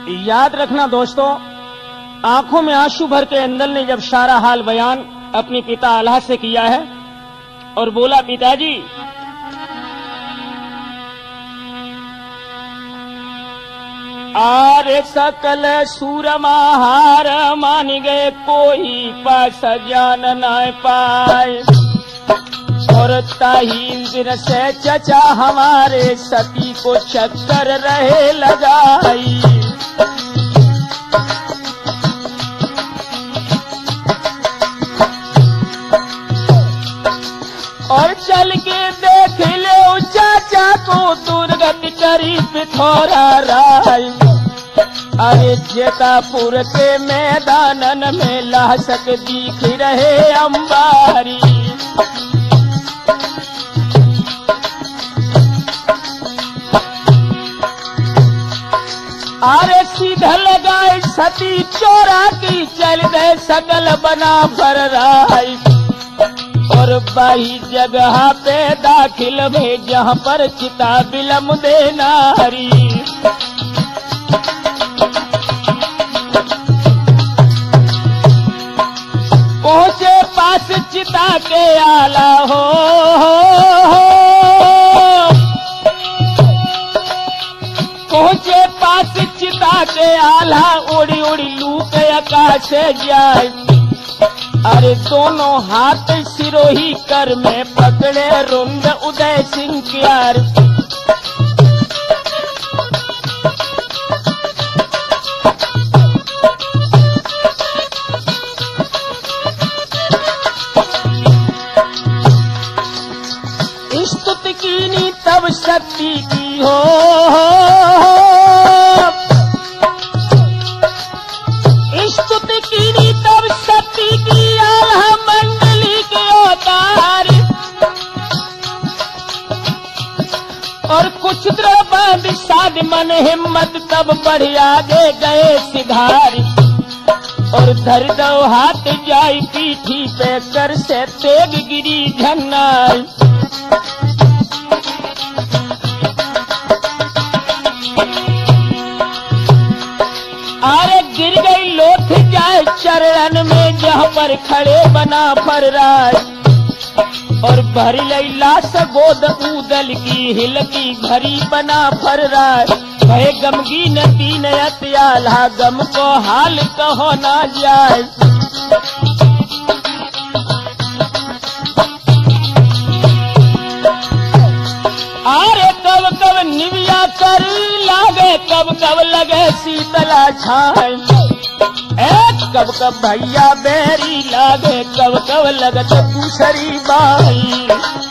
याद रखना दोस्तों, आंखों में आंसू भर के अंदल ने जब सारा हाल बयान अपने पिता अल्लाह से किया है और बोला, पिताजी आरे सकल सूरमाहार मान गए, कोई पास जान न पाए, और ताही दिन से चचा हमारे सती को चक्कर रहे लगाई। और चल के देख ले चाचा को दुर्गति करी पिथौरा राय। अरे जेतापुर के मैदानन में लाशक दिख रहे अंबारी। अरे सीधा लगाए सती चोरा की, चल गए सकल बना भर राय। और बाही जगह पे दाखिल भे जहाँ पर चिता बिलम दे नारी। पहुँचे पास चिता के आला हो, पहुँचे पास चिता के आला, उड़ी उड़ी लूक आकाश से जाए। अरे दोनों हाथ सिरोही कर में पकड़े रुंड उदय सिंह क्यार। स्तुति कीनी तब शक्ति की हो, स्तुति कीनी तब शक्ति की, आल्हा मंडली के अवतार। और कुछ द्रबंद साध मन हिम्मत तब बढ़ आगे गए सिधार। और धर दो हाथ जाई पीठी पे कर से तेग गिरी झन्नार। अरे गिर गई लोथ जाए चरण में जहाँ पर खड़े बना फर्राज। और भरी लई लाश गोद उदल की, हिलकी भरी बना फर्राज। भय गमगी नदी नयत आल्हा, गम को हाल कहो ना जाए। अरे कब कब निविया कर लागे, कब कब लगे शीतला छाए। कब कब भैया बेरी लागे, कब कब लगत दूसरी बाई।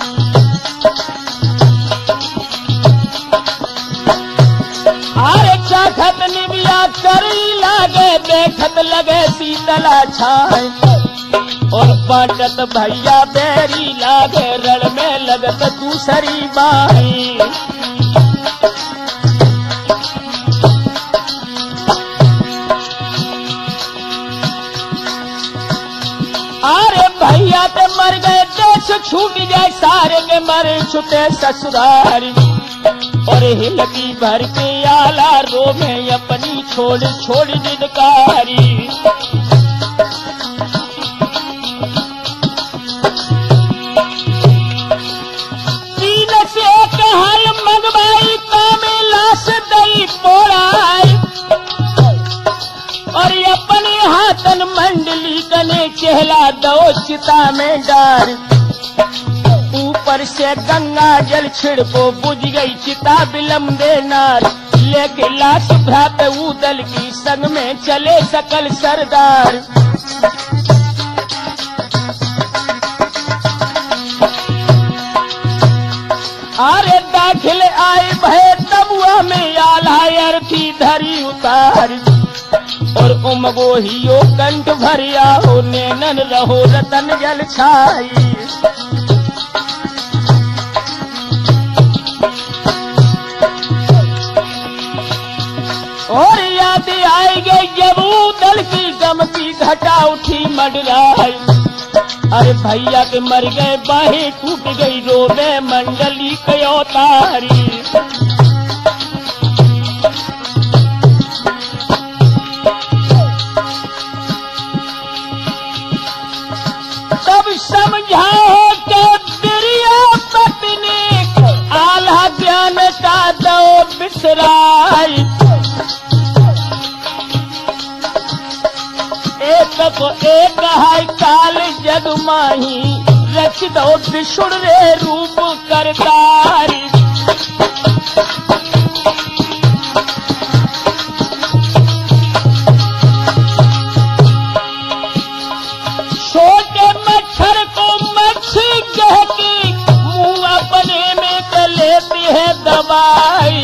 अरे चाखत निविया करी लागे, देखत लगे शीतला छाए। और बाटत भैया बेरी लागे, रण में लगत दूसरी बाई। अरे भैया ते मर गए, देश छूट जाए, सारे के मर छुटे ससुरारी। और हिलकी भर के आला रोवे अपनी छोड़ छोड़ निनकारी। तीन से एक हल मंगवाई, कामे लाश दई पोड़ाई। और अपने हाथन मंडली कने चहला दो चिता में डार। ऊपर से गंगा जल छिड़को, बुझ गई चिता बिलम देनार। लेके लाश भ्रात उदल की, संग में चले सकल सरदार। अरे दाखिल आए भय तबुआ में, आल्हा अर्थी धरी उतार। और उमगो हियो कंठ भरिया हो, नैनन रहो रतन जल छाई। और याद आई गई जब उदल की, गम की घटा उठी मंडराई। अरे भैया के मर गए, बाहें टूट गई, रोवे मंडली के अवतारी। को एक है काल जग माही, रच दो विष्णु रे रूप करतारी। छोटे मच्छर को मच्छी कह के मुंह अपने में कर लेती है दवाई।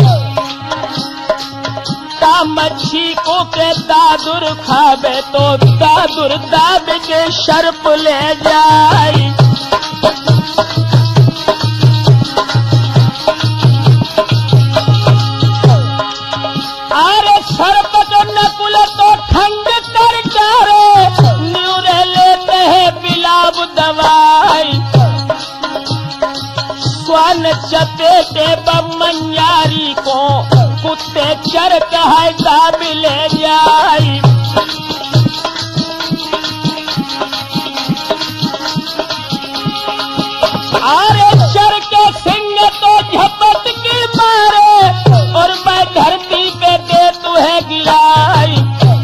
ता मच्छी को के दादुर खावे तो दादुर दाब के सर्प ले जाई। अरे सर्प को नकुल तो ठंड कर चारे, न्यूरे लेते हैं बिलाब दवाई। स्वान चपेटे बमंजारी को कुत्ते चर कहे दाब ले जाई। अरे चर के सिंह तो झपट के मारे, और मैं धरती पे दे तुहे गिराई।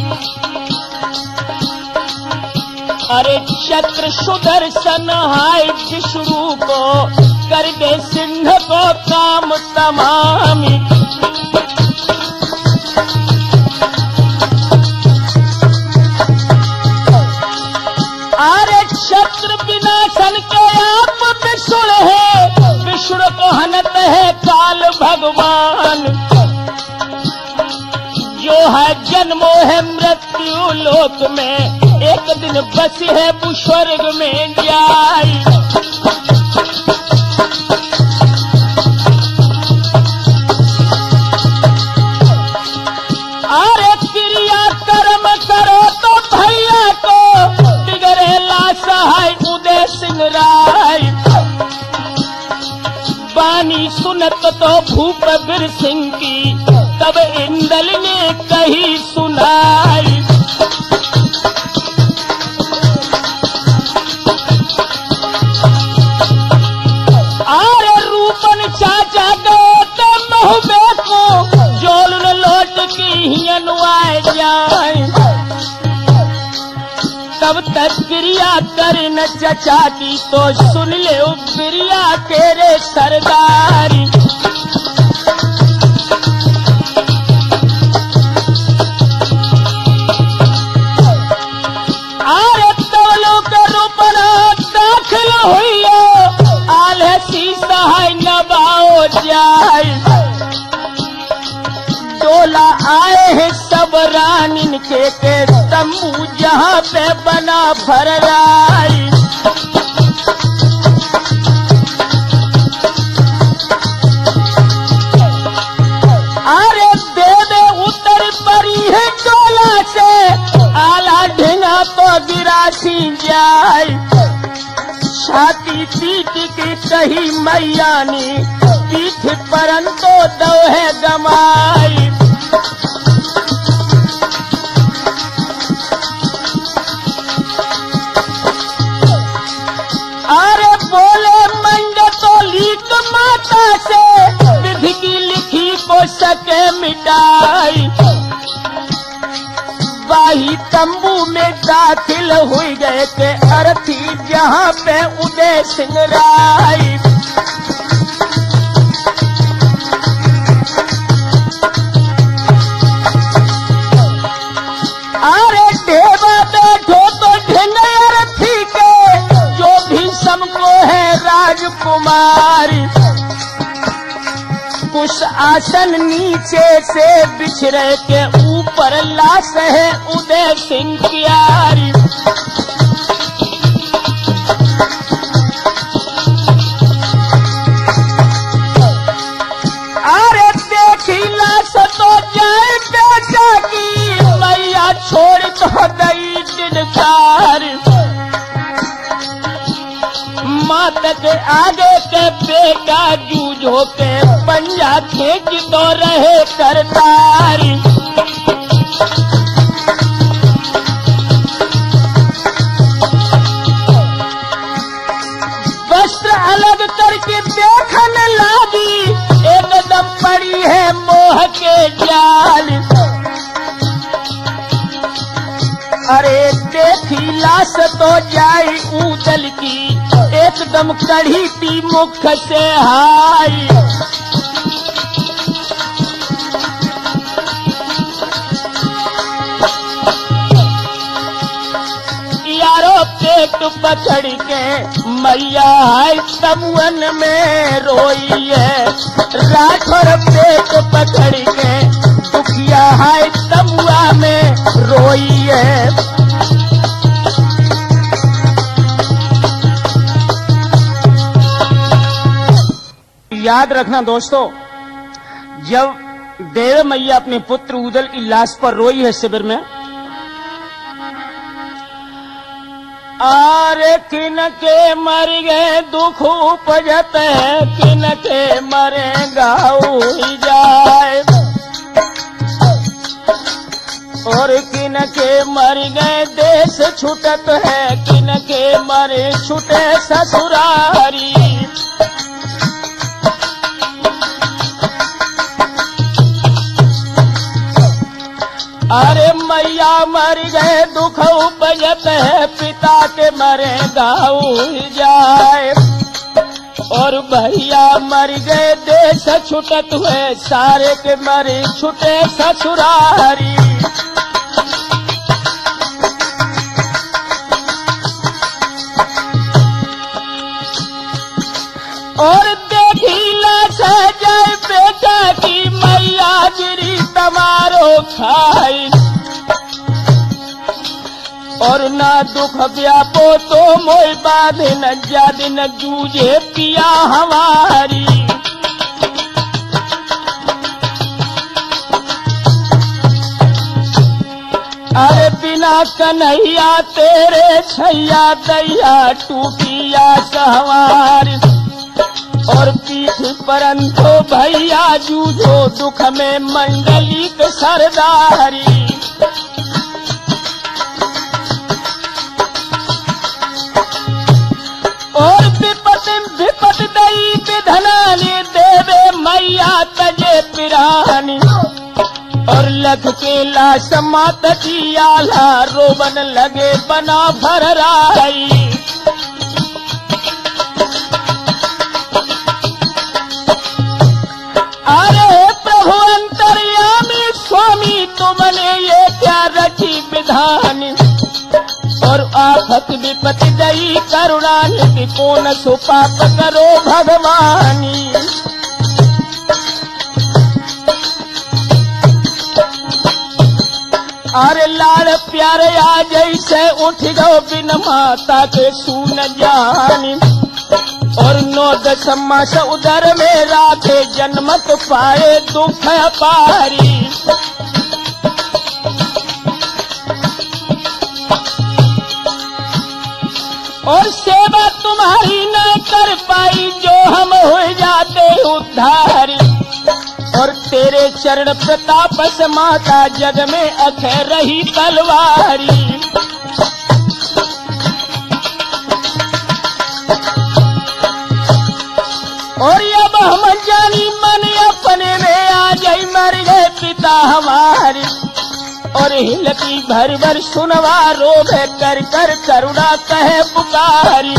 अरे चक्र सुदर्शन हाय विष्णु को कर दे सिंह को काम तमाम। अरे चक्र विनाशन के आप विष्णु है, विष्णु को हनत है काल भगवान। जो है जन्मो है मृत्यु लोक में, एक दिन बस है वो स्वर्ग में जाई। अरे क्रिया कर्म करो तो भैया को, बिगड़ेला सहाय उदय सिंह राय। बानी सुनत तो भूप बीर सिंह की, तब इंदल ने कही सुनाई। अरे रूपन चाचा गए तो महुबे को, जोल लौट की हियन आए जाए। तब तक क्रिया कर न चचा की, तो सुन ले क्रिया तेरे सरदारी। अरे तवलों के रूपना दाखिल हुई, आले शीशा है नबाओ जाए। डोला आए हैं सब रानिन के तंबू, जहाँ पे बना फरराई। अरे देवे उतर परी है डोला से, आला ढिंगा तो गिरासी जाए। छाती पीट की कही मैया ने, पीठ परन तो दो है गमाई। अरे बोले मंग तो लीक माता से, विधि की लिखी को सके मिटाई। बाही तंबू में दाखिल हुई गए के अर्थी, जहाँ पे उदय सिंह राय। अरे ढेबा बैठो तो ढेंगे अर्थी के, जो भी सबको है राजकुमारी। कुछ आसन नीचे से बिछड़े के ऊपर लाश है उदय सिंह प्यारी। अरे देखी लाश तो जाए बेटा की, मैया छोड़ तो गई दिनकार। मात के आगे के बेटा जूझो के पंजा खींच तो रहे करतारी। वस्त्र अलग करके देखने लागी, एकदम पड़ी है मोह के जाल। अरे देखी लाश तो जाई उदल की, एकदम कढ़ी थी मुख से हाई। यारो पेट पकड़ के मैया है तमुअन में रोई है, राठौर पेट पकड़ के दुखिया है तमुआ में रोई है। याद रखना दोस्तों, जब देव मैया अपने पुत्र उदल की लाश पर रोई है शिविर में, आरे किन के मर गए दुख उपजत है, किन के मरे गाऊ जाए, और किन के मर गए देश छूटत है, किन के मरे छूटे ससुरारी। अरे मैया मर गए दुख उपजत है, पिता के मरे गाऊ जाए, और भैया मर गए देश छुटत हुए, सारे के मरे छुटे ससुरारी। और देखी लाश जाए बेटा की, मैया गिरी तमारो खाई, और ना दुख व्यापो तो मोय बाधे, न जादे न जूझे पिया हमारी। अरे बिना कन्हैया तेरे छैया दैया, टूटिया सहवारी, और पीठ परंतो भैया जूझो दुख में मंडलिक सरदारी। और विपत दई विधनानी, देवे मैया तजे पिरानी, और लख के लाश मात की आला, रोबन लगे बना भर राई। अरे प्रभु अंतर्यामी स्वामी, तुमने ये क्या रची विधानी, और आफत विपत्ति दई करुणा निधि, कौन सुपाप करो भगवानी। अरे लाड़ प्यार आ जैसे उठ गो बिन माता के सुन जानी, और 9-10 मास उदर में राखे, जन्मत पाए दुख पारी। और सेवा तुम्हारी न कर पाई, जो हम हो जाते उद्धारी, और तेरे चरण प्रताप से माता जग में अखे रही तलवारी। और अब हम जानी मन अपने में आ जाई, मर गए पिता हमारी, और हिलकी भर भर सुनवा रोग कर कर करुणा कहे पुकारी।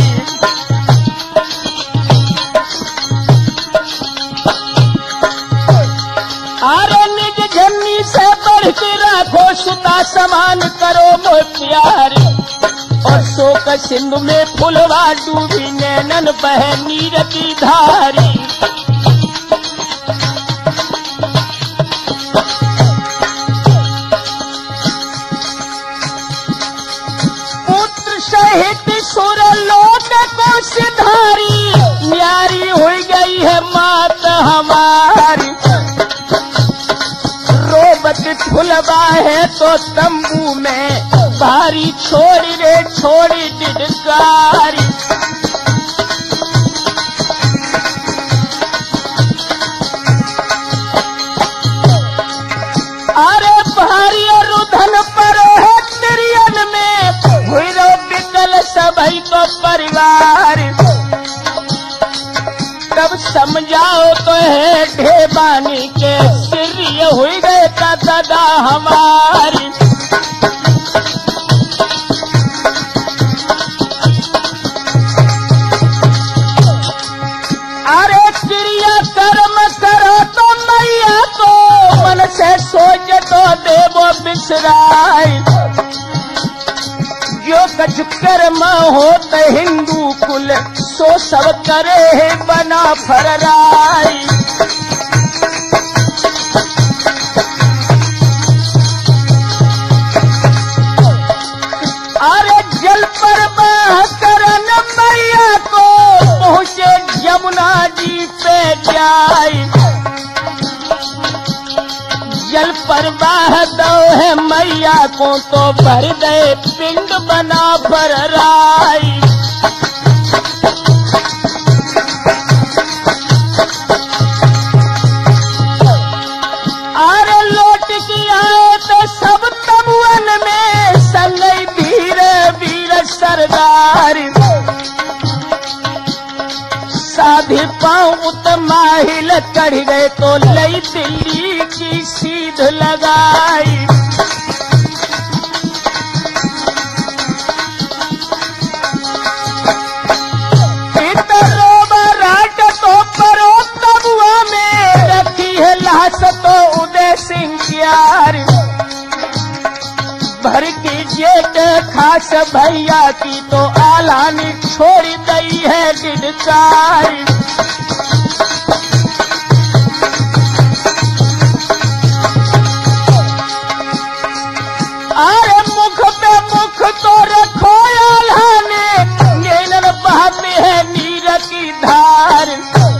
अरे निज जन्नी से बढ़ के राखो, सुता समान करो मोह प्यारी, और शोक सिंधु में फुलवा डूबी, नैनन बहे नीर की धारी। पुत्र सहित सुर लोक को सिधारी, न्यारी हो गई है मात हमारी, रोबत फुलवा है तो तंबू में, भारी छोड़ी रे छोड़ी डिडकारी। अरे भारी रुधन पर है तिरियन में, हुई रो बिकल सभी को परिवार। तब समझाओ तो है ढेबानी के, सिर हुई गए का दादा हमारी। बिसराय। जो कछ कर्म होत हिंदू कुल सो सब करे है बना फरराय। अरे जल पर बह करन मैया को पहुँचे यमुना जी पे जाए। जल पर बह दो है मैया को तो भर दे पिंड बना फरराय। अरे लौट की आए तो सब तमुअन में संगई वीर वीर सरदार। साधि पाँव उत्माहिल चढ़ गए तो लई दिल्ली की सीध लगाई। राट तो परो तबुआ में रखी है लाश तो उदय सिंह प्यार। भर की जेट खास भैया की तो आलानी छोड़ दई है डिडकार। अरे मुख पे मुख तो रखो आलाने नैनन बहाते है नीर की धार।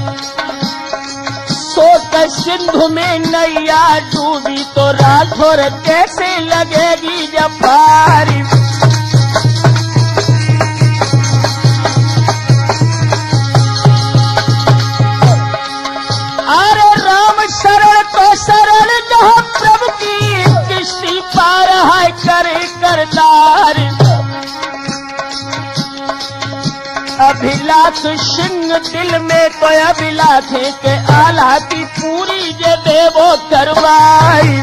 सोच सिंधु में नैया डूबी तो राठौर कैसे लगेगी जब पारी। अरे राम शरण तो शरण जहाँ प्रभु की किश्ती पार है करे करदार। अभिलाष सिंह दिल में तो अभिलाष के आला की पूरी जे देवो करवाई।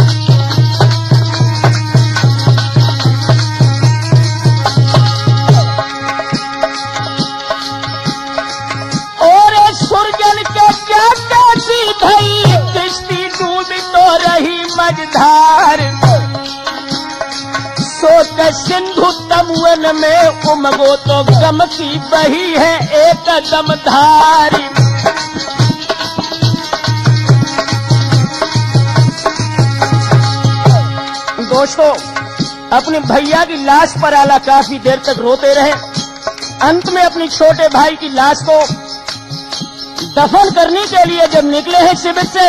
और सुरजन के क्या कैसी भई किश्ती डूबी तो रही मझधार। सोच सिंधु तमुअन में उमगो तो गम की बही है एक दमधारी। दोस्तों अपने भैया की लाश पर आला काफी देर तक रोते रहे। अंत में अपनी छोटे भाई की लाश को दफन करने के लिए जब निकले हैं शिविर से,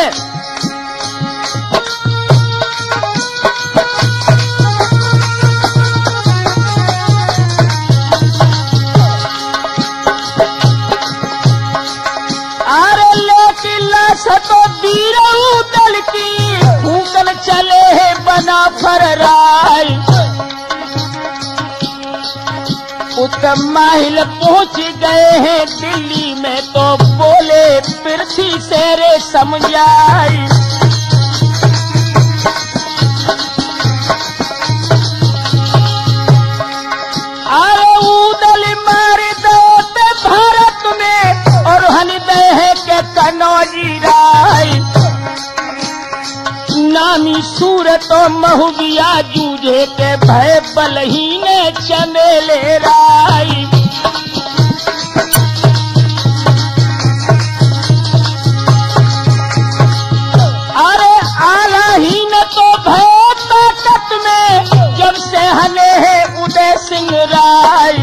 तो वीरों दल की फूकन चले है बना फरराय। उत्तमाहिल पहुंच गए हैं दिल्ली में तो बोले पृथ्वी से रे समझाई। अरे उदल मार दो भारत में और हनिदय है के कनौजी राय। नामी सूरत महुबिया जूझे के भय बलहीन चंदेले राय। अरे आलाहीन तो भय ताकत में जब से हने है उदय सिंह राय।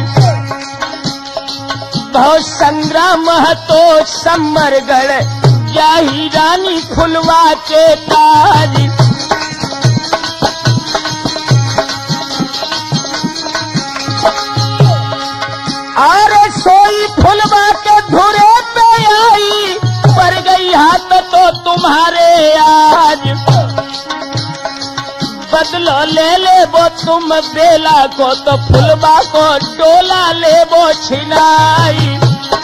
बहुत संग्राम तो समरगढ़ जाही रानी फुलवा के ताज। अरे सोई फुलवा के धुरे पे आई पर गई हाथ तो तुम्हारे आज। बदलो ले वो तुम बेला को तो फुलवा को डोला ले वो छिनाई।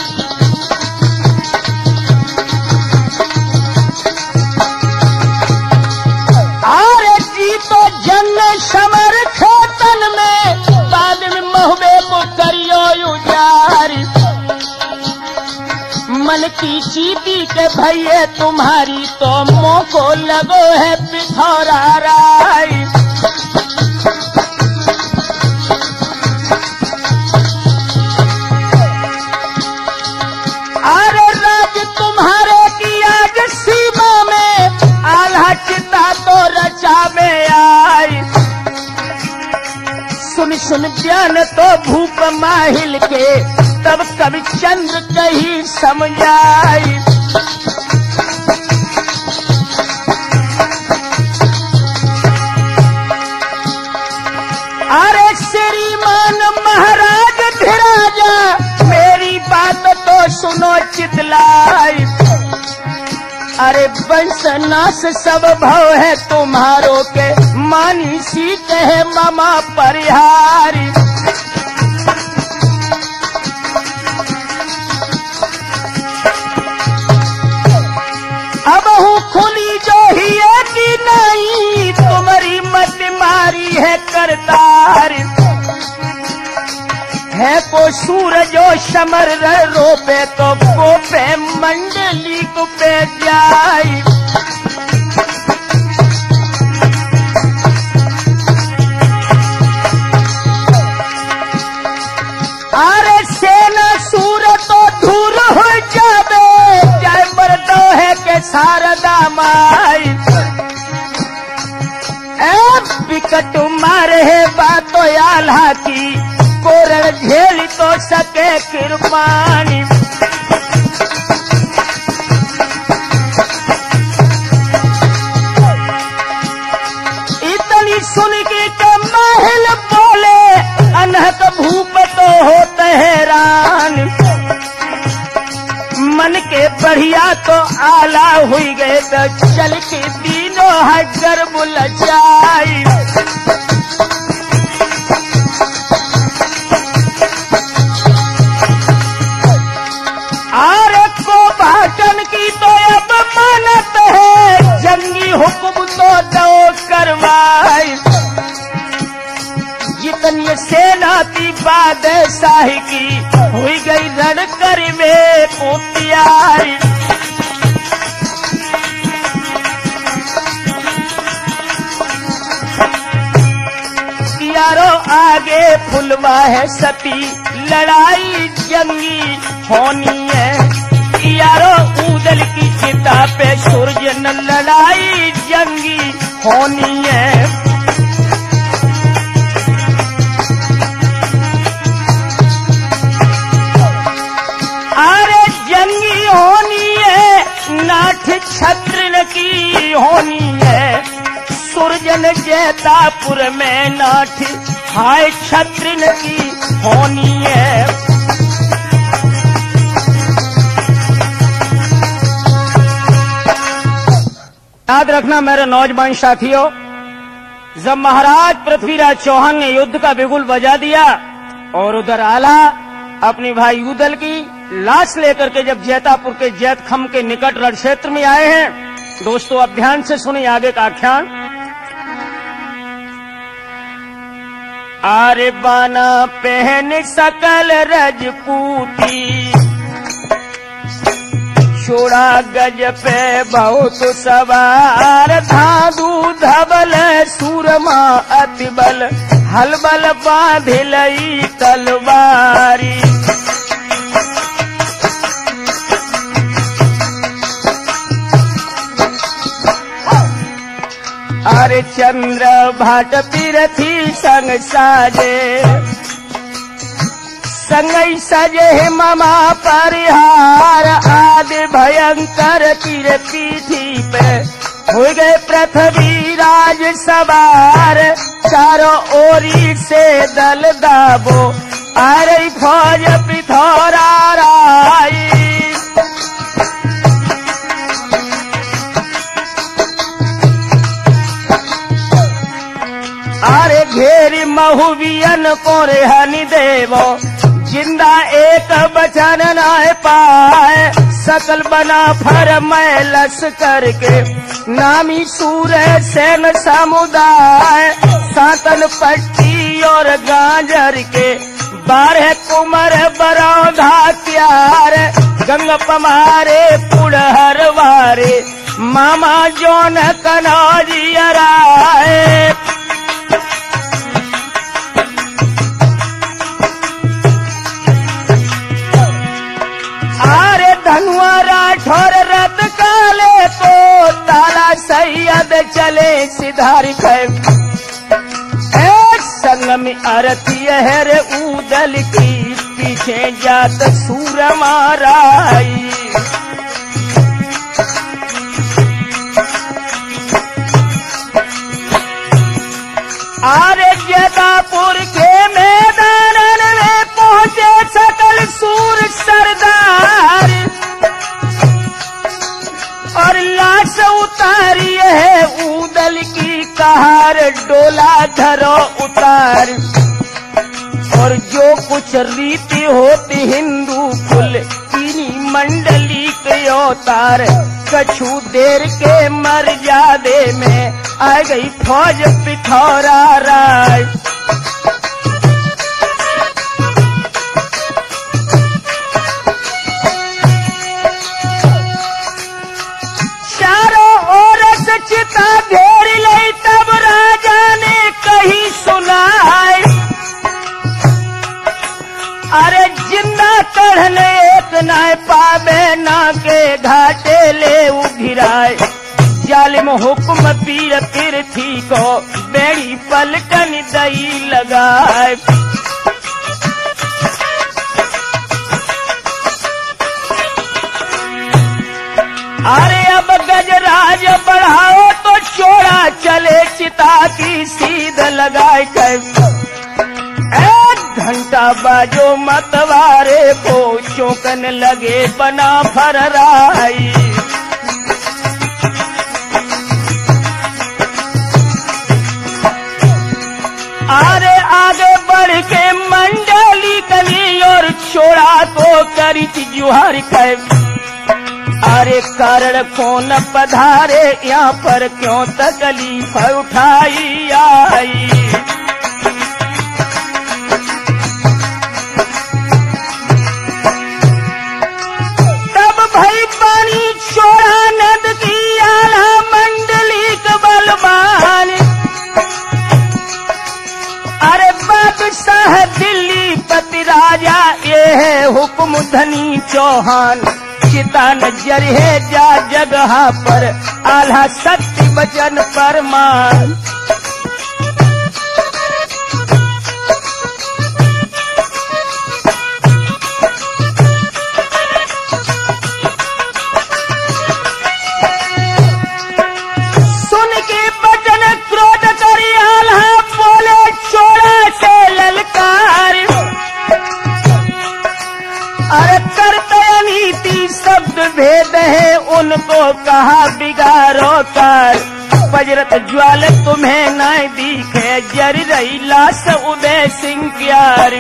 अरे जी तो जंग समर खेतन में बाद में महुबे को करियो उजारी। मन की सीधी के भैये तुम्हारी तो मुँह को लगो है पिथौरा राई। अरे राज तुम्हारे की आज सीमा में आल्हा चिता तो रचा में आई। सुन सुन ज्ञान तो भूप माहिल के तब कवि चंद्र कही समझाई। अरे श्रीमान महाराज धीराजा मेरी बात तो सुनो चितलाई। अरे वंशनाश सब भव है तुम्हारो के मानी सीत है मामा परिहारी। अब हूँ खुली जो ही की नहीं तुम्हारी मत मारी है करतार। है को सूरजो समर रोपे तो कोपे मंडली को पे जाई। अरे सेना सूर तो धूल हो जावे जय मर्दो है के शारदा माई। विकट मारे है बातो आल्हा की कोरण झेल तो सके कृपानी। इतनी सुन के महल बोले अनहत भूप तो होते हैरान। मन के बढ़िया तो आला हुई गए तो चल के तीनों हजर बुल जाई। आरे को भाषण की तो अब मानत है जंगी हुक्म तो दो करवाई। जितनी सेना थी बादशाही की हुई गई रण कर में को तैयारी। यारो आगे फुलवा है सती लड़ाई जंगी होनी है। यारो ऊदल की चिता पे सूर्य न लड़ाई जंगी होनी है। अरे जंगी होनी है नाथ छत्र की होनी है। सुरजन जैतापुर में नाथ हाय छत्र की होनी है। याद रखना मेरे नौजवान साथियों, जब महाराज पृथ्वीराज चौहान ने युद्ध का बिगुल बजा दिया और उधर आला अपनी भाई उदल की लाश लेकर के जब जैतापुर के जैतखम के निकट रण क्षेत्र में आए हैं, दोस्तों अब ध्यान से सुनिए आगे का आख्यान। आरे बाना पहन सकल रजपूती छोड़ा गज पे बहुत सवार। धादू धबल सूरमा अतिबल हलबल बांधिलई तलवारी। अरे चंद्र भाट पीरथी संग साजे संगई सजे ममा परिहार। आदि भयंकर तीर पीठी पे हो गए पृथ्वी राज सवार। चारों ओरी से दल दाबो आ रही फौज पिथौरा राई। अरे घेरी महुवियन को रेहनी देवो जिंदा एक बचन न पाए। सकल बना फर मैलस करके नामी सूर सेन समुदाय। सातन पट्टी और गांजर के 12 कुमर बरौधा प्यार। गंग पमारे पुड़हरवारे मामा जौन कनौजियराए। आरे धनुआ राठौर रत काले को ताला सैयद चले सिधारी कै संग में आरती है रे उदल की पीछे जात सूर माराई। आरे जदापुर के मैदान में पहुंचे सकल सूर सरदार और लाश उतारी है उदल की कहार डोला धरो उतार। और जो कुछ रीति होती हिंदू कुल तीनी मंडली के अवतार कछु देर के मर्यादे में आ गई फौज पिथौरा राय। चारों ओर से चिता घेर ली तब राजा ने कही सुनाई। अरे जिंदा कढ़ने एक नाय पावे ना के घाटे ले उघिराए। जालिम हुक्म पीर पृथ्वी को बेड़ी पलटन दई लगाए। अरे अब गजराज बढ़ाओ तो चोड़ा चले चिता की सीध लगाए कर। घंटा बाजो मतवारे को चौकन लगे बना फरराई। आरे आगे बढ़ के मंडली कली और छोड़ा को करी जुहार कर। अरे कारण कौन पधारे यहाँ पर क्यों तकलीफ उठाई आई। छोड़ा नद की आला मंडली कबलबान। अरे बादशाह दिल्ली पति राजा ये है हुक्म धनी चौहान। चिता नजर है जा जगह पर आला सत्य वचन परमान। भेद है उनको कहा बिगारो कर। वज्रत ज्वाल तुम्हें न दिखे जर रही लाश उदय सिंह प्यार।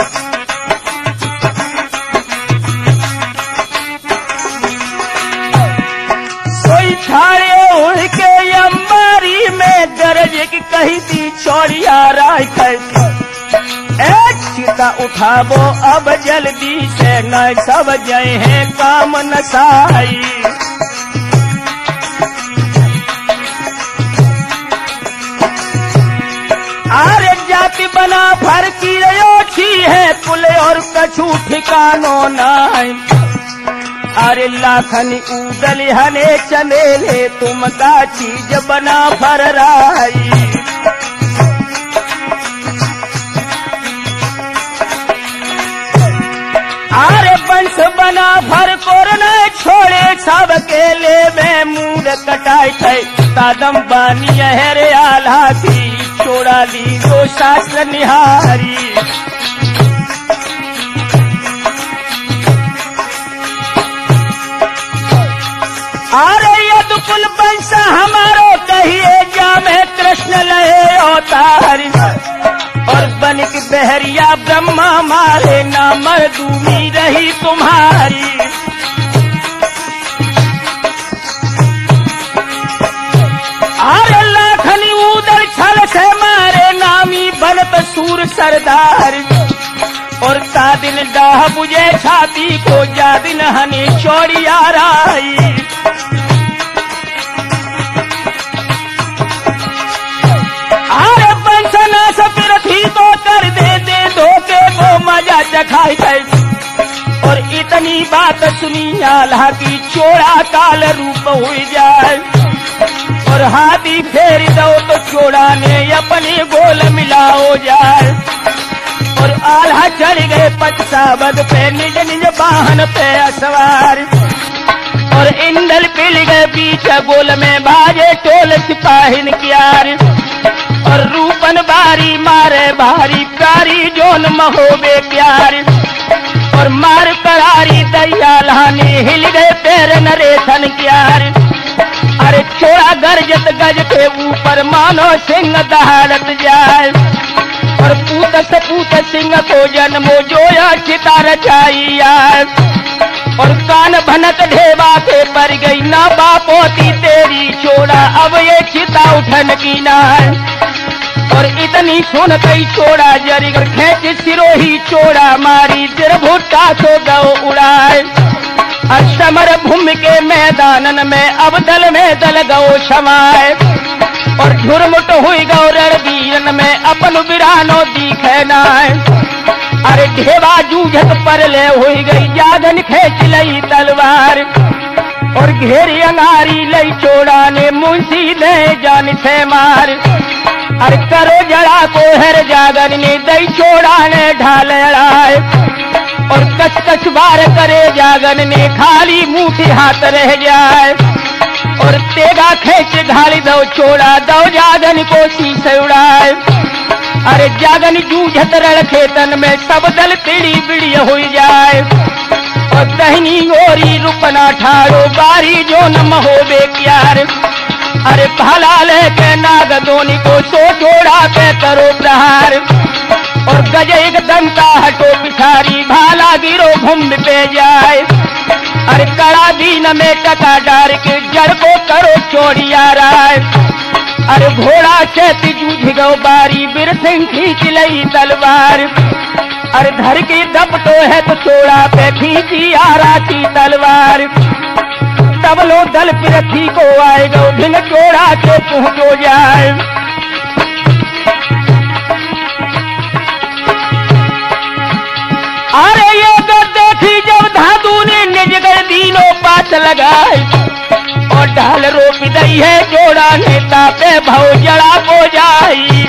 सोई ठाड़े उड़ के अंबारी में गरज की कही थी छोड़िया राय कर। चिता उठाबो अब जल्दी से न सब जय है काम नसाई। आरे जाति बना भर की अयोची है कुल और कछु ठिकानो नाई। अरे लाखन उदल हने चमेले तुम का चीज बना भर राई। आरे बंश बना भर कोर न छोड़े सब केले में मूड कटाई थे। तादम बानी हरे आला की छोड़ा ली दो शास्त्र निहारी। आरे यदु कुल वंश हमारो कहिए जा में कृष्ण लहे अवतार। और बनिक बहरिया ब्रह्मा मारे ना मरदूमी रही तुम्हारी। आरे लाखनी उदल छल से मारे नामी बनत सूर सरदार। और का दिन डा आह बुझे छाती को याद नहनी छोड़ी आ रही। अरे बंसना से पृथ्वी को कर दे धोखे को मजा चखाई गई। और इतनी बात सुनी आल्हा की चोड़ा काल रूप हुई जाए। और हाथी फेर दो तो चोड़ा ने अपने गोल मिला हो जाए। और आल्हा चढ़ गए पचसावद पे निज निज वाहन पे सवार। और इंदल पिल गए बीच गोल में बाजे टोल सिपाहिन क्यार। और रूपन बारी मारे भारी प्यारी जोन महोबे प्यार। और मार करारी दयाल्हा ने हिल गए पैर नरेशन क्यार। अरे छोड़ा गरजत गज के ऊपर मानो सिंह दहाड़त जाए। और पूत सपूत सिंह को जन्मो जोया चिता रचाई आए। और कान भनक ढेवा के पर गई ना बापोती तेरी छोड़ा अब ये चिता उठन की ना। और इतनी सुन कई चोड़ा जरीगर खेच सिरोही चोड़ा मारी सिर भुट्टा सो गौ उड़ाए। समर भूमि के मैदानन में अब दल में दल गौ समाए। और झुरमुट हुई गौ रणवीरन में अपन वीरानो दिखे नाय। अरे ढेवा जूझत पर ले हुई गई जागन खेच लई तलवार। और घेरी अंगारी लई चोड़ा ने मुंशी ने जान से मार। अरे करो जड़ा को हर जागन ने दई चोड़ा ने ढाल लड़ाए। और कस कस बार करे जागन ने खाली मुट्ठी हाथ रह जाए। और तेगा खेच घाली दो चोड़ा दो जागन को शीश उड़ाए। अरे जागन जूझत रण खेतन में सब दल तिड़ी बिड़ी हुई जाए। और दहनी ओरी रुपना ठाड़ो बारी जो नम हो बेक्यार। अरे भाला लेके नाग दोनी को सो जोड़ा पे करो प्रहार। और गज एक दंता हटो पिछारी भाला गिरो भूमि पे जाए। अरे कड़ा दीन में टका डार के जड़ को करो चोड़िया राय। अरे घोड़ा चैती जूझ गो बारी बिर सिंह खींच लई तलवार। अरे धर की दब तो है तो चोड़ा पे खींची आरा की तलवार। तब लो दल पृथ्वी को आए गो भिंग चोड़ा के पहुंचो जाए। अरे ये तो देखी जब धादू ने निज गए दीनों पास लगाए। और ढाल रोप दई है जोड़ा नेता पे भाव जड़ा को जाई।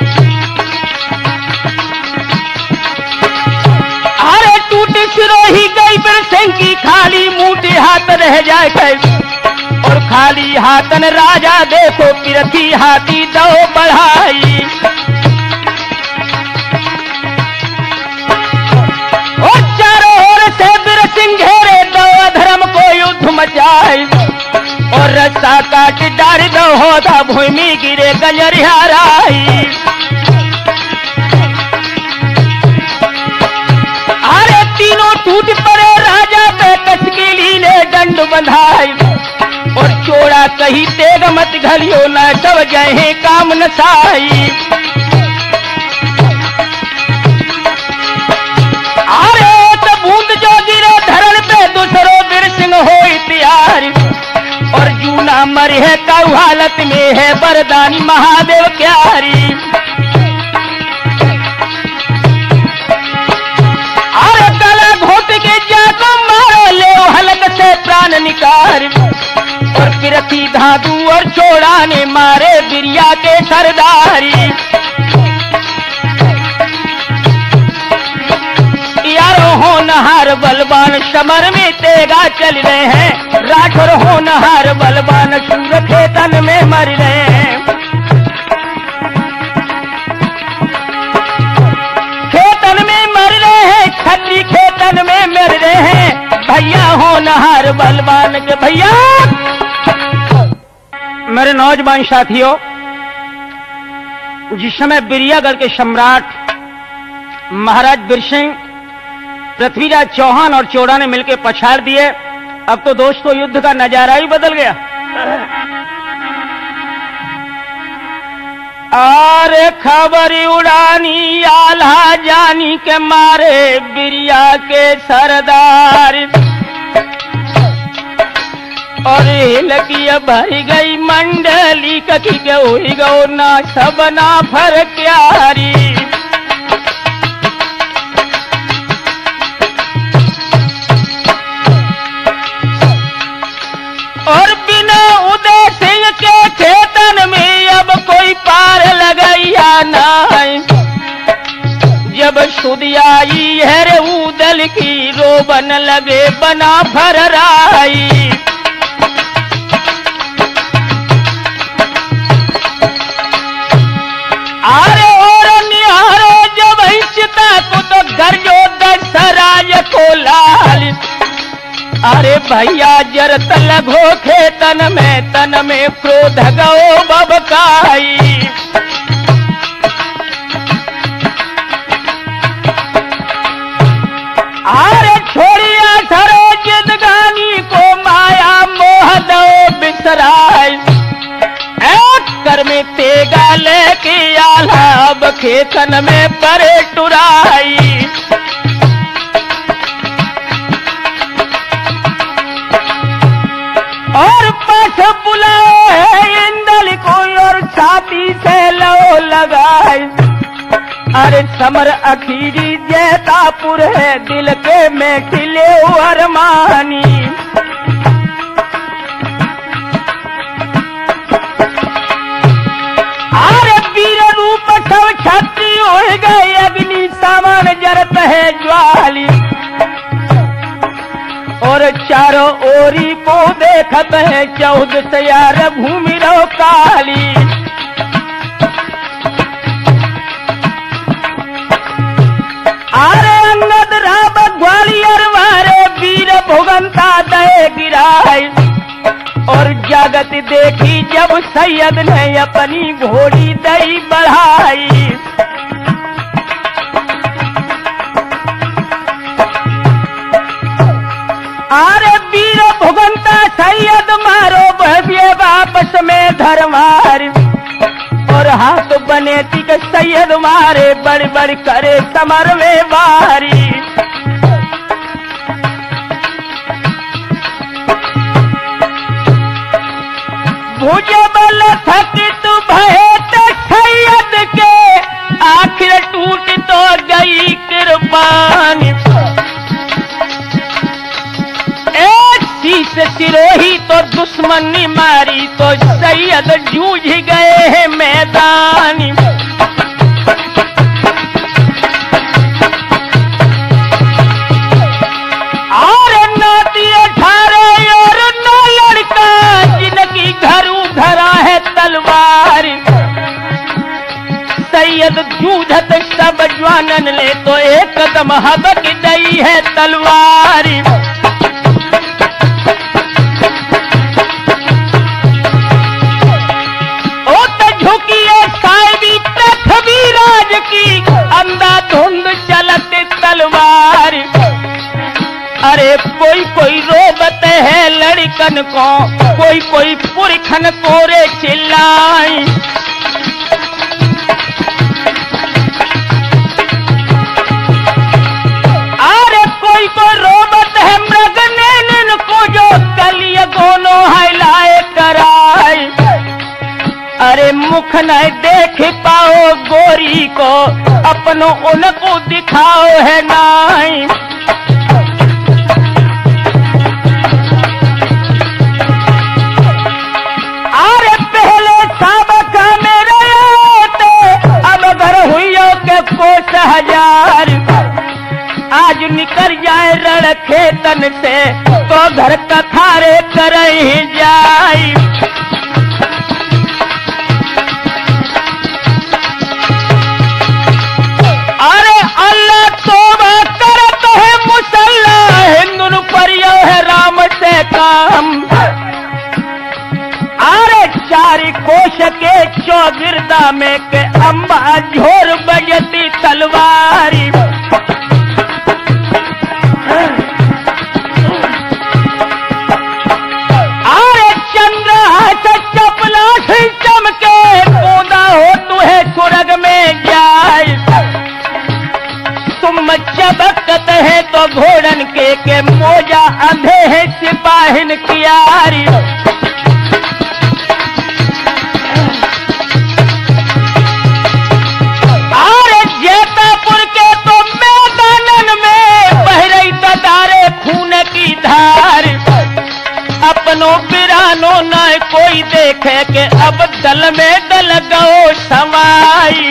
अरे टूटी सिरोही गई बिर सिंह की खाली मुट्ठी हाथ रह जाए। और खाली हाथन राजा देखो पृथ्वी हाथी दो बढ़ाई। और चारों ओर से बिर सिंह घेरे दो अधर्म को युद्ध मचाए। और रस्सा काट डार दो होता भूमि गिरे गंजरिहाराई। अरे तीनों टूट पड़े राजा पे कसकीली ने दंड बंधाई। और चोड़ा कही तेग मत घलियो न सब जहे काम न साई। अरे तो बूंद जो गिरे धरण पे दूसरो बिर सिंह हो तैयार। और जूना मर है काऊ हालत में है बरदानी महादेव क्यारी। अरे गला घोट के जाको मारो ले हलक से प्राण निकार। और पृथ्वी धादू और चोड़ा ने मारे बिरिया के सरदारी। यारो होनहार बलवान समर में तेगा चल रहे हैं। राठौर होनहार बलवान सूर खेतन में मर रहे हैं। खेतन में मर रहे हैं खत्री खेतन में मर रहे हैं। भैया होनहार बलवान के भैया। मेरे नौजवान साथियों, जिस समय बिरियागढ़ के सम्राट महाराज बिरसिंह पृथ्वीराज चौहान और चोड़ा ने मिलकर पछाड़ दिए, अब तो दोस्तों युद्ध का नजारा ही बदल गया। आरे खबर उड़ानी आल्हा जानी के मारे बिरिया के सरदार, और हिलकिया भरी गई मंडली कथी के हुई गो ना सबना फर क्यारी। और बिना उदय सिंह के खेतन में अब कोई पार लगैया नहीं, जब सुदियाई है रे उदल की रोबन लगे बना फरराई। आरे और निहारो जब चिता को तो गर्जो दशराज को लाल, अरे भैया जरत लगो खेतन में तन में क्रोध गो बबकाई। अरे छोड़िया सरो जिंदगानी को माया मोह दो बिसराय, एक कर में तेगा लेके आला अब खेतन में परे टुराई। और पछ बुलाए है इंदल को और छाती से लो लगाए, अरे समर अखीरी जैतापुर है दिल के में खिले अरमानी। अरे वीर रूप सब छत्री हो गए अग्नि सामान जरत है ज्वाली, और चारों ओरी को देखत है 14 सयार भूमि रो काली। आरे अंगद राम ग्वालियर वारे वीर भुगंता दे गिराई, और जगत देखी जब सैयद ने अपनी घोड़ी दई बढ़ाई। आरे वीर भुगंता सैयद मारो बहबिए वापस में धरमार, और हाथ बने तिक सैयद मारे बड़ बड़ करे समर में बारी। भुज बल थकित भये तो सैयद के आखिर टूट तो गई कृपानी। शीश सिरोही तो दुश्मनी मारी तो सैयद जूझ गए हैं मैदानी। और नाती 18 और 9 लड़का जिनकी घरू धरा है तलवार, सैयद जूझत सब जवानन ले तो एकदम हबक दई है तलवार। की अंधाधुंध चलत तलवार, अरे कोई कोई रोबत है लड़कन को, कोई कोई पुरखन कोरे चिल्लाई। अरे कोई कोई रोबत है मृग नैनन को जो कलिय दोनों हिलाए कराई। अरे मुख न देख पाओ गोरी को अपनों उनको दिखाओ है नाई। अरे पहले सबक मेरे आते अब घर हुई के कोस हजार, आज निकल जाए रण खेतन से तो घर कथारे कर ही जाई। चारी कोश के चौगिरदा में के अम्बा झोर बजती तलवारी। अरे चंद्रहास चपला से चमके कूदा हो तुहे में जाए। तुम चबकत है तो घोड़न के मोजा अंधे है सिपाहिन की यारी। अरे जैतापुर के तो मैदानन में बह रही तदारे खून की धार। अपनों बिरानो न कोई देखे के अब दल में दल गो समाई।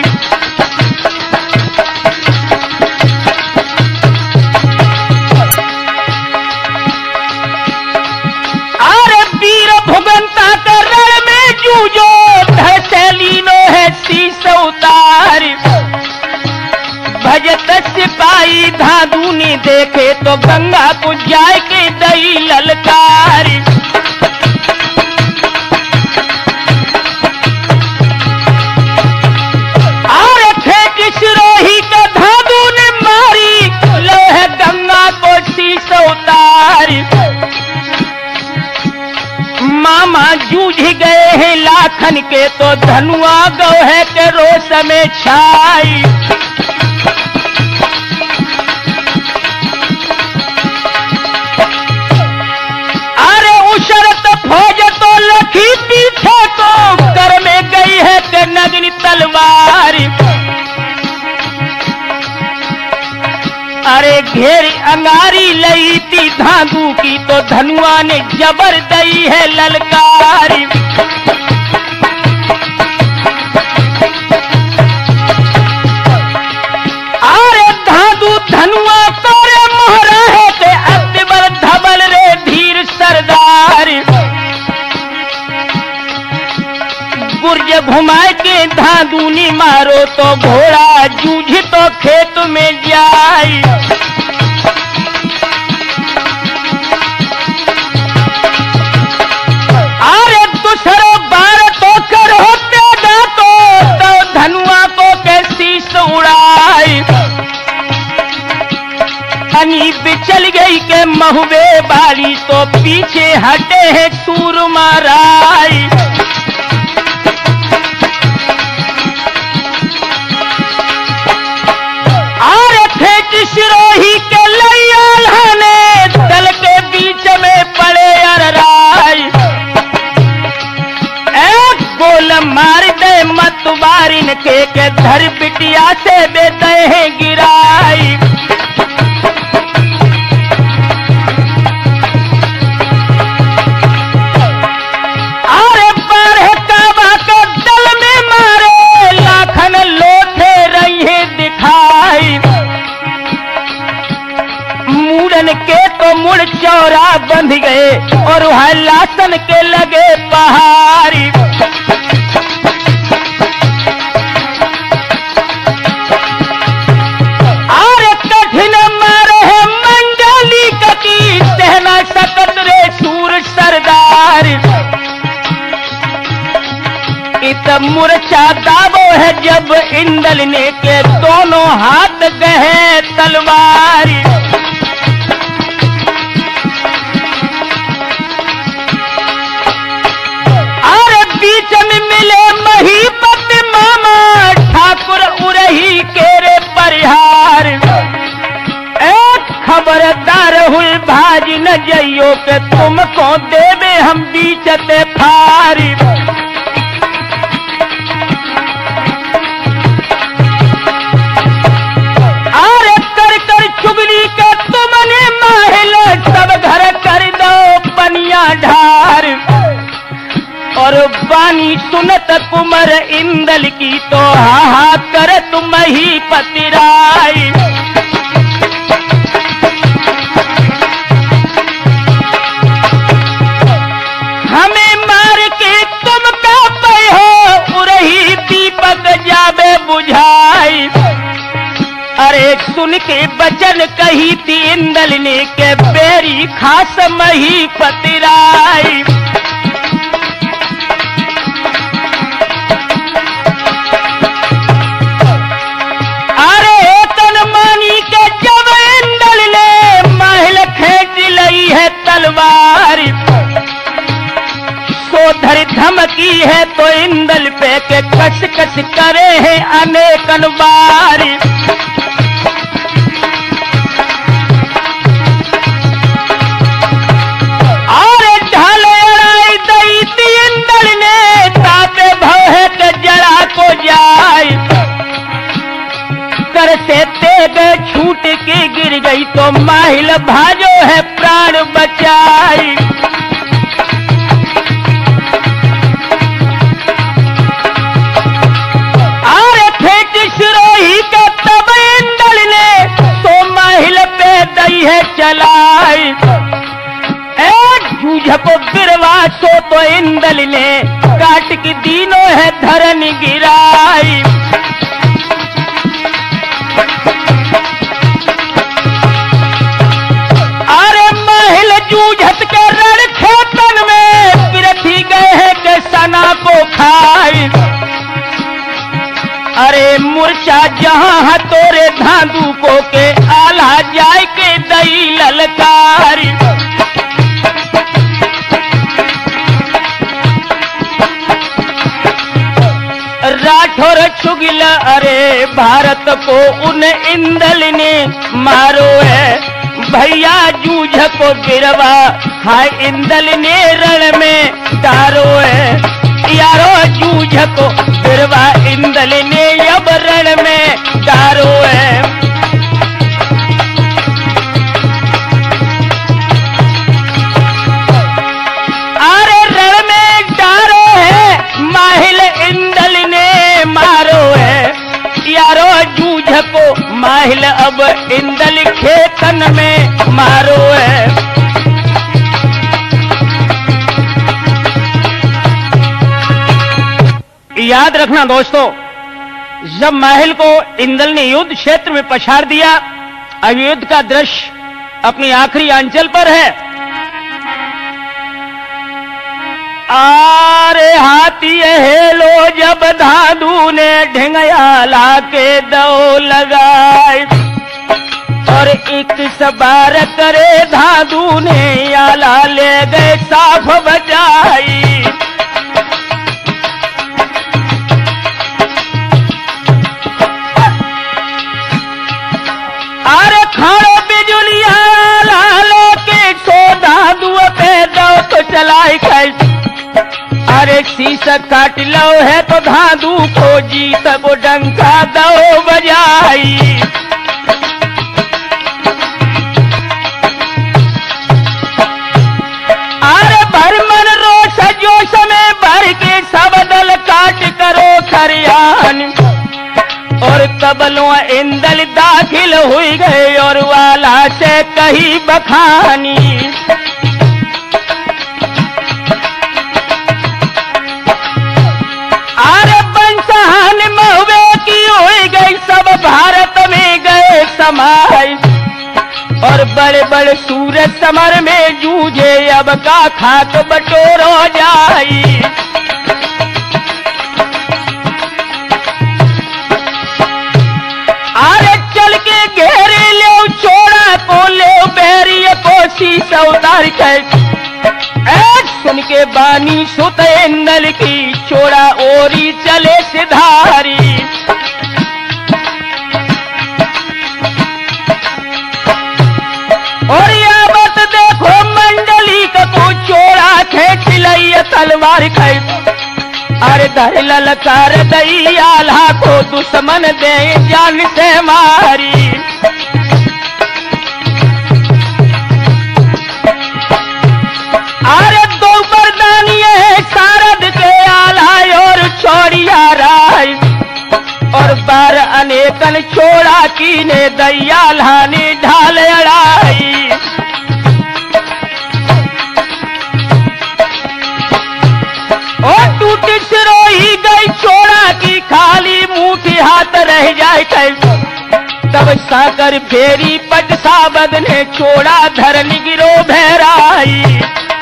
अरे वीर भुगंता के रण में जूझो धसलीनो है शीश उतार। भजत सिपाही धाधुनी देखे तो गंगा को जाए के दई ललकारी। और खेत सिरोही का धाधु ने मारी लोह गंगा को शीश उतारी। मामा जूझ गए हैं लाखन के तो धनुआ गौ है के रोष में छाई। फौज तो लखी पीछे को कर में गई है कि नगनी तलवार। अरे घेरी अंगारी लई थी धांधू की तो धनुआ ने जबर दई है ललकारी। अरे धांधू धनुआ तोरे मोहरा है के अकबर धबल रे धीर सरदार। गुर्ज घुमाए के धांधुनी मारो तो घोड़ा जूझ तो खेत में जाए। अरे दूसरो बार तो कर होते गा तो धनुआ को कैसी उड़ाई। अनीब चल गई के महुबे बाली तो पीछे हटे है सूर माराई। सिरोही के लैयाने दल के बीच में पड़े अरराई। एक गोल मार दे मतवारिन के धर पिटिया से देते हैं गिराई। अरे बारह काबा के दल में मारे लाखन लोथे रही है दिखाई। मूड़न के तो मुड़ चौरा बंध गए और वह लासन के लगे पहाड़ी। अरे कठिन मारे है मंडली कटी सहना सकत रे सूर सरदार। इत मूर्छा दाबो है जब इंदल ने के दोनों हाथ गए तलवारी। बीच में मिले महीपत मामा ठाकुर उरही केरे परिहार। एक खबरदार हुई भाजी न जइयो के तुमको देवे हम बीच ते फारी। अरे कर कर चुगली के तुमने माहिल सब घर कर दो पनिया ढार। और बानी सुनत कुमर इंदल की तो हा कर तुम ही पतिराई। हमें मार के तुम का पे हो उरही दीपक जाबे बुझाई। अरे सुन के बचन कही थी इंदल ने के बेरी खास मही पतिराई। तलवार सो धर धमकी है तो इंदल पे के कस कस नाश करे हैं अनेकन बारी। और ढाले अड़ाई दैती इंदल ने तापे भव के जड़ा को जाय। कर से तेग छूट के गिर गई तो माहिल भाजो है प्राण बचाई। आरे फेंक सिरोही का तब इंदल ने तो माहिल पे दई है चलाई। जूझ को गिरवा सो तो इंदल ने काट की दीनों है धरन गिराई। जूझत के रण खेतन में पृथ्वी गए हैं के सना को खाई। अरे मूर्छा जहां हतोरे धांधू को के आला जाय के दई ललकारी। राठौर चुगिल अरे भारत को उन इंदल ने मारो है। भैया जूझ को गिरवा हाय इंदल ने रण में डारो है। यारो जूझ को गिरवा इंदल ने अब रण में डारो है। अरे रण में डारो है माहिल इंदल ने मारो है। यारो जूझ को माहिल अब इंदल खेतन में मारो है। याद रखना दोस्तों, जब माहिल को इंदल ने युद्ध क्षेत्र में पछाड़ दिया, अब युद्ध का दृश्य अपनी आखिरी अंचल पर है। आरे हाथी हेलो जब धाधु ने ढिंगया लाके दो लगाए। और एक सवार करे धाधु ने आला ले गए साफ बजाई। अरे खाड़ो बिजुलिया लालो के सो धाधु पे दो तो चलाई खाई। अरे शीशा काट लो है तो धाधु खोजी तब डंका दो बजाई। अरे भरमन रोष जोश में भर के सब दल काट करो खरियान। और कबलों इंदल दाखिल हुई गए और वाला से कही बखानी। सब भारत में गए समाई। और बड़े बड़े सूरज समर में जूझे अब का खाक बटोर हो जाई। अरे चल के घेरे ले चोड़ा को ले बैरी को शीशा उतार के। सुन के बानी सुत इंदल की चोड़ा ओरी चले सिधारी। और या मत देखो मंडली का को चोड़ा खेच लई तलवार खाई। अरे धर ललकार दई आल्हा को दुश्मन दे जान से मारी। अरे दो बरदानिये सारद के आल्हा और छोड़िया राय। और बार अनेकन छोड़ा की ने दयाल हानि ढाल अड़ाई। और टूटी सिरोही गई छोड़ा की खाली मुट्ठी हाथ रह जाए। तब साकर फेरी पट साबद ने छोड़ा धरन गिरो भैराई।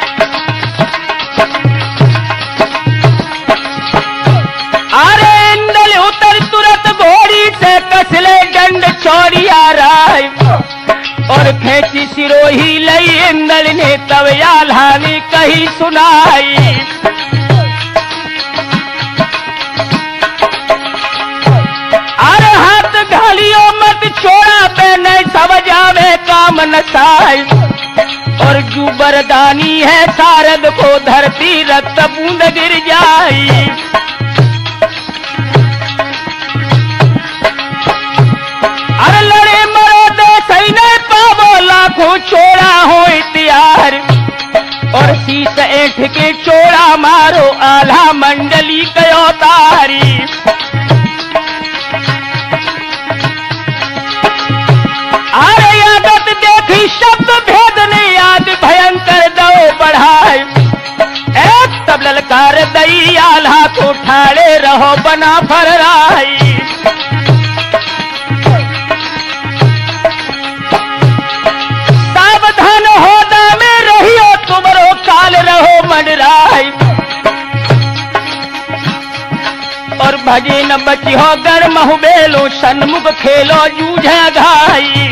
अरे इंदल उतर तुरंत घोड़ी से कसले डंड छोड़िया राय। और खेची सिरोही लई इंदल ने तब याल्हानी कही सुनाई। पे नहीं सब जावे काम नसाई और जू बरदानी है शारद को धरती रक्त बूंद गिर जाई। अरे लड़े मरो दे सही नहीं पावो लाखों छोड़ा हो तैयार और शीश ऐठ के चोड़ा मारो आल्हा मंडली कयो तारी। अरे आदत देखी शब्द भेद नहीं याद भयंकर दो बढ़ाए एक तब ललकार दई आल्हा को ठाड़े रहो बना फरराई। सावधान हो दामे रहियो तुमरो काल रहो मंडराई और भजे न बची हो गर महु बेलो सन्मुख खेलो जूझे घाई।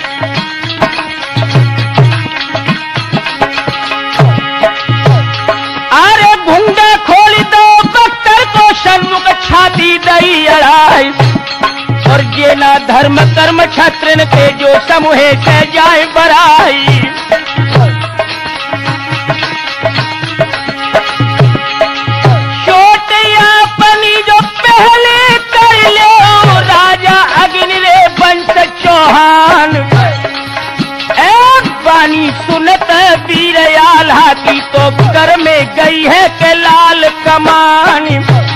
अरे भुंगा खोली दो बख्तर को सन्मुख छाती दई अड़ाई और जे ना धर्म कर्म छत्रन के जो समूहे से जाए बराई। छोटिया पनी जो पहले कर लो राजा अग्नि रे वंश चौहान एक बानी सुनत वीर आल्हा की तो कर में गई है के लाल कमान।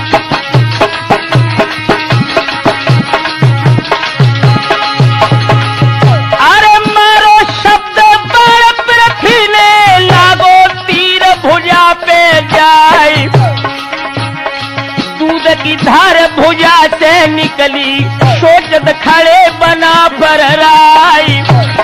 अरे मारो शब्द बड़ पृथ्वी ने लागो तीर भुजा पे जाए दूध की धार भुजा से निकली सोचत खड़े बना पर राई।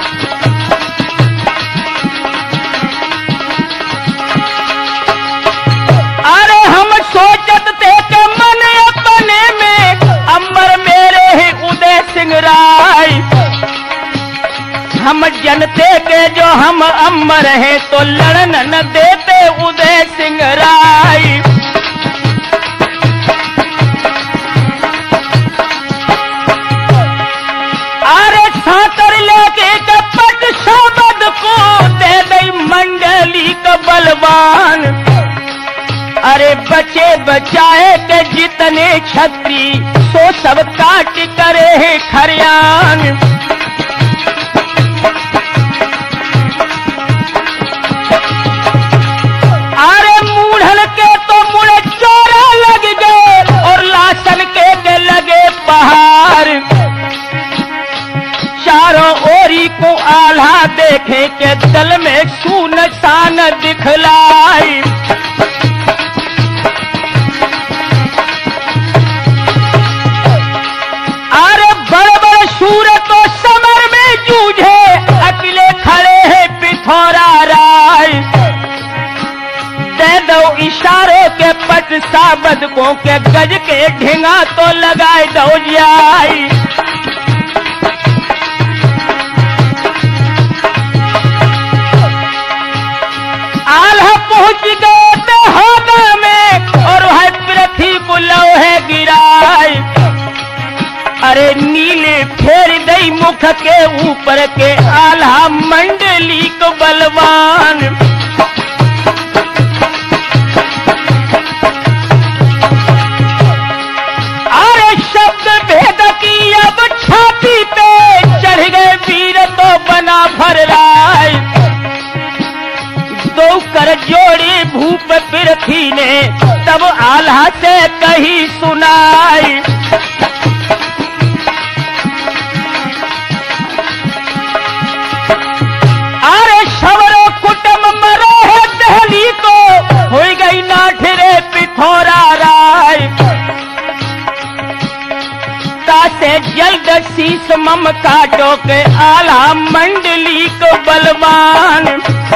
अरे हम सोचत थे कि मन अपने में अमर मेरे ही उदय सिंह राय हम जनते के जो हम अमर हैं तो लड़न न देते उदय सिंह राय। अरे सातर लेके कपट शब्द को दे दई मंडली का बलवान। अरे बचे बचाए के जितने छत्री सो सब काट करे है खरियान। अरे मूढ़ल के तो मुड़े चोरा लग गए और लाशन के लगे पहाड़ चारों ओरी को आल्हा देखे के दल में सुनसान दिखलाई। अरे बड़े बड़े सूर तो समर में जूझे अकेले खड़े हैं पिथौरा राय दे दो इशारों के पट साबदकों के गज के ढिंगा तो लगाए दो जाई। आल्हा पहुंच गए बेहाना में और वह पृथ्वी को लोहे गिराए। अरे नीले फेर दई मुख के ऊपर के आल्हा मंडली को बलवान। अरे शब्द भेद की अब छाती पे चढ़ गए वीर तो बना भर राय दो कर जोड़ी भूप पृथ्वी ने तब आल्हा से कही सुनाई। अरे शवरो कुटुम मरो है दहली को हो गई नाठरे पिथौरा राय तासे जल्द शीस मम काटो के आल्हा मंडली को बलवान।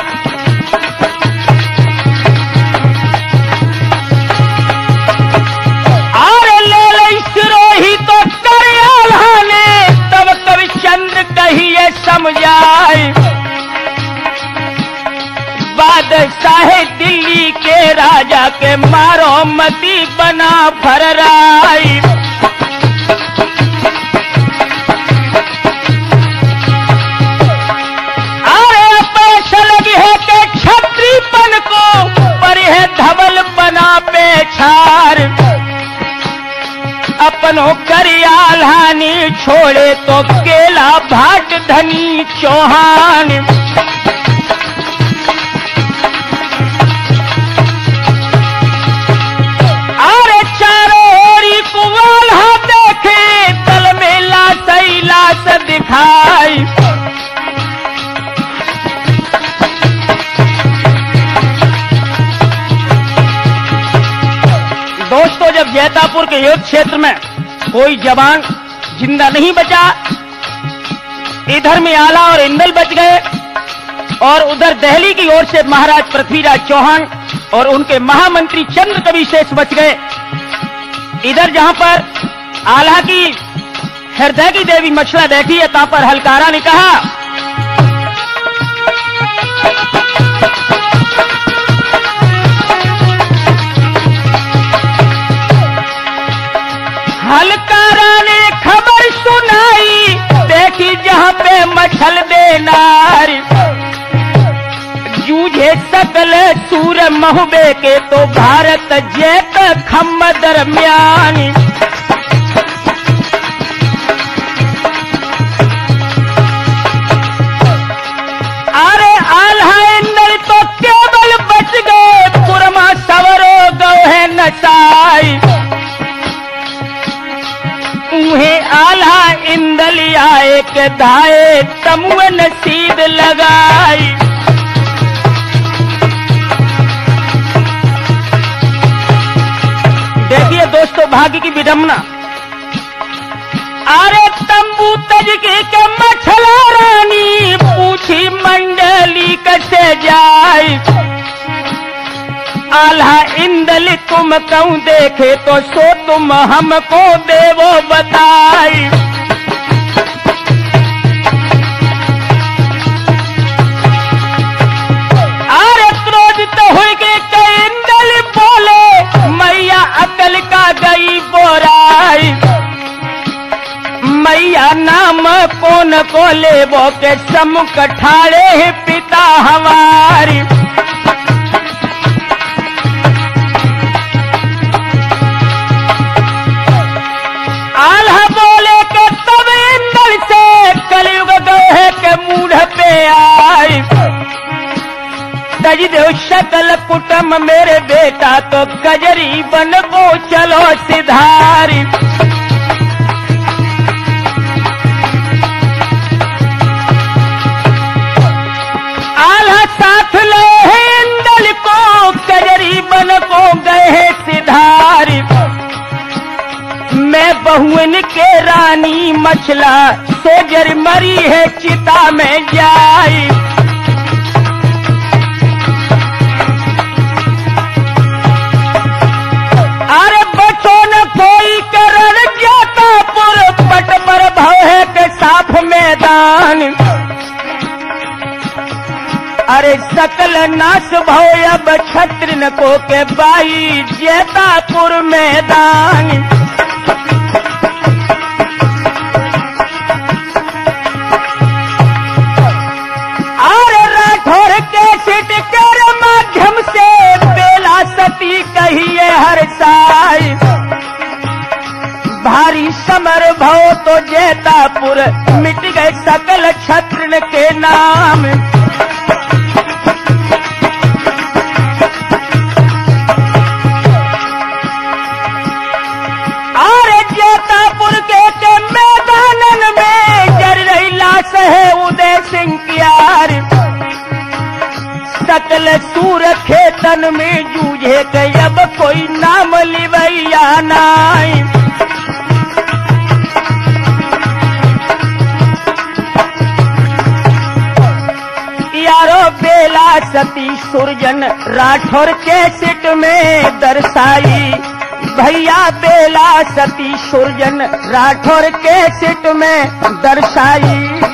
अरे ले सिरोही तो कर आल्हा ने तब कवि चंद्र कहिए समझाए। बादशाह दिल्ली के राजा के मारो मती बना फरराई। छोड़े तो केला भाट धनी चौहान। अरे चारों ओरी कुआल्हा देखे, दल में लाश दिखाई। दोस्तों, जब जैतापुर के युद्ध क्षेत्र में कोई जवान जिंदा नहीं बचा, इधर में आला और इंदल बच गए और उधर दिल्ली की ओर से महाराज पृथ्वीराज चौहान और उनके महामंत्री चंद्रकवि शेष बच गए। इधर जहां पर आला की हृदय की देवी मछला बैठी है, तहां पर हलकारा ने कहा, हलकारा ने खबर सुनाई, देखी जहां पे मछल देनार। जूझे सकल सूर महुबे के, तो भारत जैत खम्म दरमियान। अरे आल्हा इंदल तो केवल बच गए, पुरमा सवरो गए है नसाई। उन्हें आल्हा इंदल आए के धाए, तमुन सीध लगाई। देखिए दोस्तों, भाग्य की विडंबना। अरे तंबू तजके के मछला रानी, पूछी मंडली कैसे जाए। आल्हा इंदल तुम क्यों देखे, तो सो तुम हमको देवो बताई। अरे क्रोधित हुई के इंदल बोले, मैया अकल का गई बोराई। मैया नाम कौन को लेबो, के समुख ठाड़े है पिता हमारी। आल्हा बोले के तब इंदल से कलयुग गए के मूढ़ पे आई। तज देव सकल कुटुंब मेरे बेटा, तो कजरी बन को चलो सिधारी। आल्हा साथ ले इंदल को, कजरी बन को गए सिधारी। मैं बहुन के रानी मछला, सोजर मरी है चिता में जाई। अरे बचो न कोई करण जैतापुर, पट पर भव है के साफ मैदान। अरे सकल नाश भव अब छत्र को के बाई, जैतापुर मैदान। माध्यम से बेला सती कहिए हर साई। भारी समर भव तो जैतापुर, मिट गए सकल क्षत्रिय के नाम। अरे जैतापुर के मैदानन में जर रही लाश है उदय सिंह की यार। सकल सूर खेतन में जूझे के, अब कोई नाम लिवैया नाई। यारो बेला सती सुरजन राठौर के सिट में दर्शाई। भैया बेला सती सुरजन राठौर के सिट में दर्शाई।